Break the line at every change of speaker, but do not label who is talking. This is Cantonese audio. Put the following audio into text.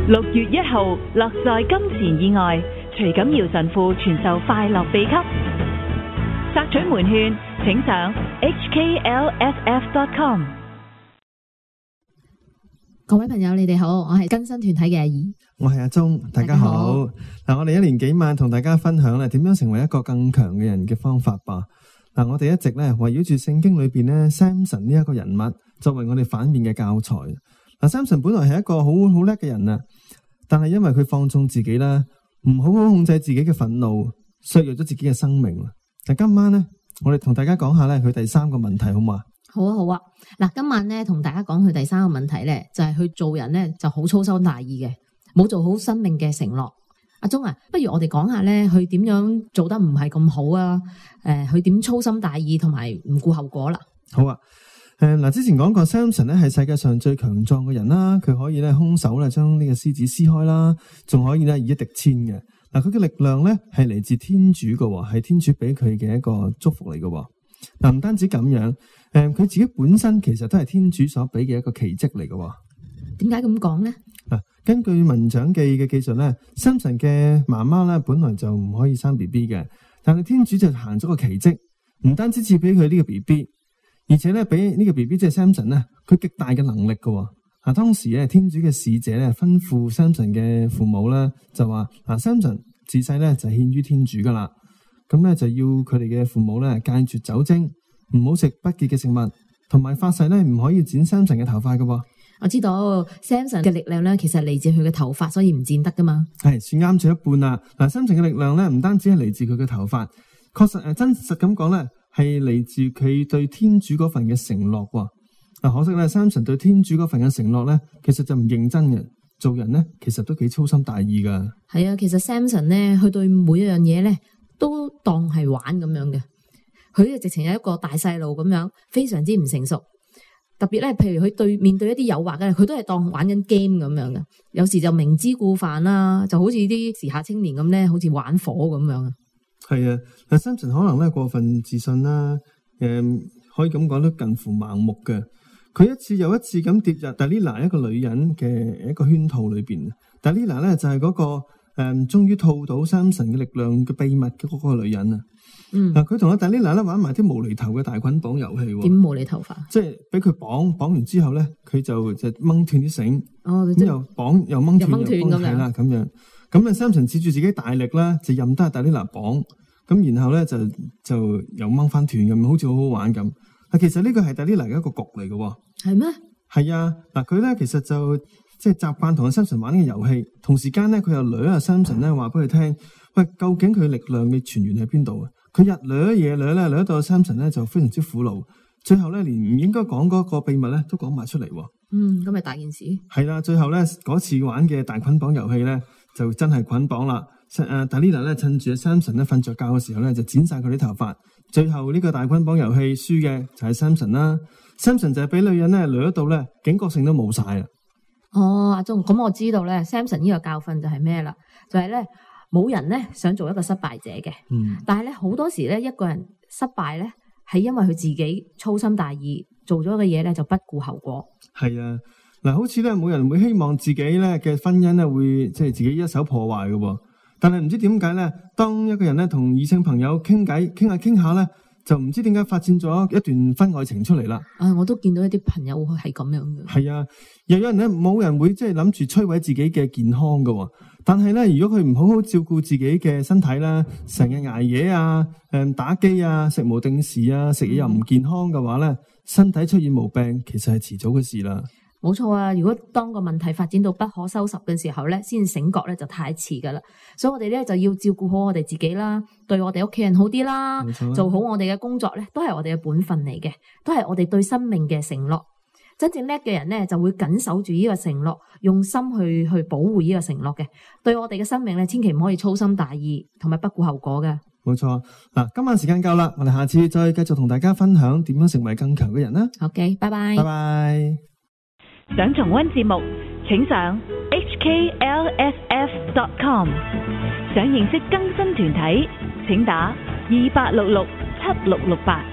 6月1號，樂在金錢以外，徐錦堯神父傳授快樂秘笈。索取門券，請上 hklff.com。
各位朋友，你哋好，我係更新團體嘅阿怡，
我係阿鐘，大家好。嗱，我哋一連幾晚同大家分享咧，點樣成為一個更強嘅人嘅方法吧。嗱，我哋一直咧圍繞住聖經裏邊咧 Samson 呢一個人物，作為我哋反面嘅教材。嗱，Samson 本來係一個好叻嘅人啊，但係因為佢放縱自己啦，唔好控制自己嘅憤怒，削弱咗自己嘅生命。嗱，今晚咧，我哋同大家講下咧佢第三個問題，好嘛？
好啊，好啊。嗱，今晚咧同大家講佢第三個問題咧，就係佢做人咧就好粗心大意嘅，冇做好生命嘅承諾。阿鐘啊，不如我哋講下咧，佢點樣做得唔係咁好啊？佢點粗心大意同埋唔顧後果啦？
好啊。嗱，之前講過 Samson 咧係世界上最強壯嘅人啦，佢可以咧空手咧將呢個獅子撕開啦，仲可以咧以一敵千嘅。嗱，佢嘅力量咧係嚟自天主嘅，係天主俾佢嘅一個祝福嚟嘅。嗱，唔單止咁樣，佢自己本身其實都係天主所俾嘅一個奇蹟嚟嘅。
點解咁講咧？
嗱，根據民長記嘅記述咧，Samson嘅媽媽咧本來就唔可以生 BB 嘅，但係天主就行咗個奇蹟，唔單止賜俾佢呢個 BB。而且咧，俾呢個 BB 即係 Samson 咧，佢極大嘅能力嘅。當時咧，天主嘅使者咧吩咐 Samson 嘅父母咧，就話Samson 自細咧就獻於天主噶啦。咁咧就要佢哋嘅父母咧戒絕酒精，唔好食不潔嘅食物，同埋發誓咧唔可以剪 Samson 嘅頭髮嘅。
我知道 Samson 嘅力量咧，其實嚟自佢嘅頭髮，所以唔剪得噶嘛。
係算啱咗一半啦。Samson 嘅力量咧，唔單止係嚟自佢嘅頭髮，確實真實咁講咧，係嚟自佢對天主嗰份嘅承諾喎。可惜咧，Samson 對天主嗰份嘅承諾咧，其實就唔認真嘅。做人咧，其實都幾粗心大意噶。
係啊，其實 Samson 咧，佢對每一樣嘢咧，都當係玩咁樣嘅。佢就直情係一個大細路咁樣，非常之唔成熟。特別咧，譬如佢面對一啲誘惑嘅，佢都係當玩緊 game 咁樣嘅。有時就明知故犯啦，就好似啲時下青年咁咧，好似玩火咁樣啊。
係啊，但 Samson 可能咧過分自信啦，可以咁講都近乎盲目嘅。佢一次又一次咁跌入 Dalila 一個女人嘅一個圈套裏邊。Dalila 咧就係嗰個終於套到 Samson 嘅力量嘅秘密嘅嗰個女人啊。嗱，佢同阿 Dalila 咧玩埋啲無厘頭嘅大捆綁遊戲。
點無厘頭法？
即係俾佢綁完之後咧，佢就掹斷啲繩，
咁
又綁又掹斷咁樣。咁啊 Samson 恃住自己大力啦，就任得阿 Dalila 綁。咁然後咧就又掹翻斷咁，好似好好玩咁。其實呢個係 Dalila 嘅一個局嚟嘅。
係咩？
係啊，嗱，佢咧其實就即係習慣同阿 Samson 玩呢個遊戲，同時間咧佢又掠阿 Samson 咧話俾佢聽，喂，究竟佢力量嘅泉源喺邊度啊？佢日掠夜掠咧，掠到阿 Samson 咧就非常之苦惱，最後咧連唔應該講嗰個秘密咧都講埋出嚟。
咁咪大件事。係
啦，最後咧嗰次玩嘅大捆綁遊戲咧就真係捆綁啦。Dalila 咧趁住 Samson 咧瞓着覺嘅時候咧就剪晒佢啲頭髮，最後呢個大捆綁遊戲輸嘅就係 Samson 啦。Samson 就係俾女人咧掠到咧警覺性都冇晒啦。
阿鐘，咁我知道咧 Samson 呢個教訓就係咩啦？就係咧冇人咧想做一個失敗者嘅。但係咧好多時咧一個人失敗咧係因為佢自己粗心大意做咗嘅嘢咧就不顧後果。係啊。
嗱，好似咧冇人會希望自己咧嘅婚姻咧會即係自己一手破壞嘅。但係唔知點解咧，當一個人咧同異性朋友傾偈傾下咧，就唔知點解發展咗一段婚外情出嚟啦。
我都見到一啲朋友係咁樣嘅。
係啊，又有人咧冇人會即係諗住摧毀自己嘅健康嘅。但係咧，如果佢唔好好照顧自己嘅身體啦，成日捱夜啊、打機啊、食無定時啊、食嘢又唔健康嘅話咧，身體出現毛病其實係遲早嘅事啦。
冇錯啊！如果當個問題發展到不可收拾嘅時候咧，先醒覺咧就太遲噶啦。所以我哋咧就要照顧好我哋自己啦，對我哋屋企人好啲啦，做好我哋嘅工作咧，都係我哋嘅本分嚟嘅，都係我哋對生命嘅承諾。真正叻嘅人咧，就會緊守住呢個承諾，用心去保護呢個承諾嘅。對我哋嘅生命咧，千祈唔可以粗心大意，同埋不顧後果嘅。
冇錯。嗱，今晚時間夠啦，我哋下次再繼續同大家分享點樣成為更強嘅人啦。
OK，拜拜。
拜拜。
想重溫節目，請上 hklff.com。想認識更新團體，請打28667668。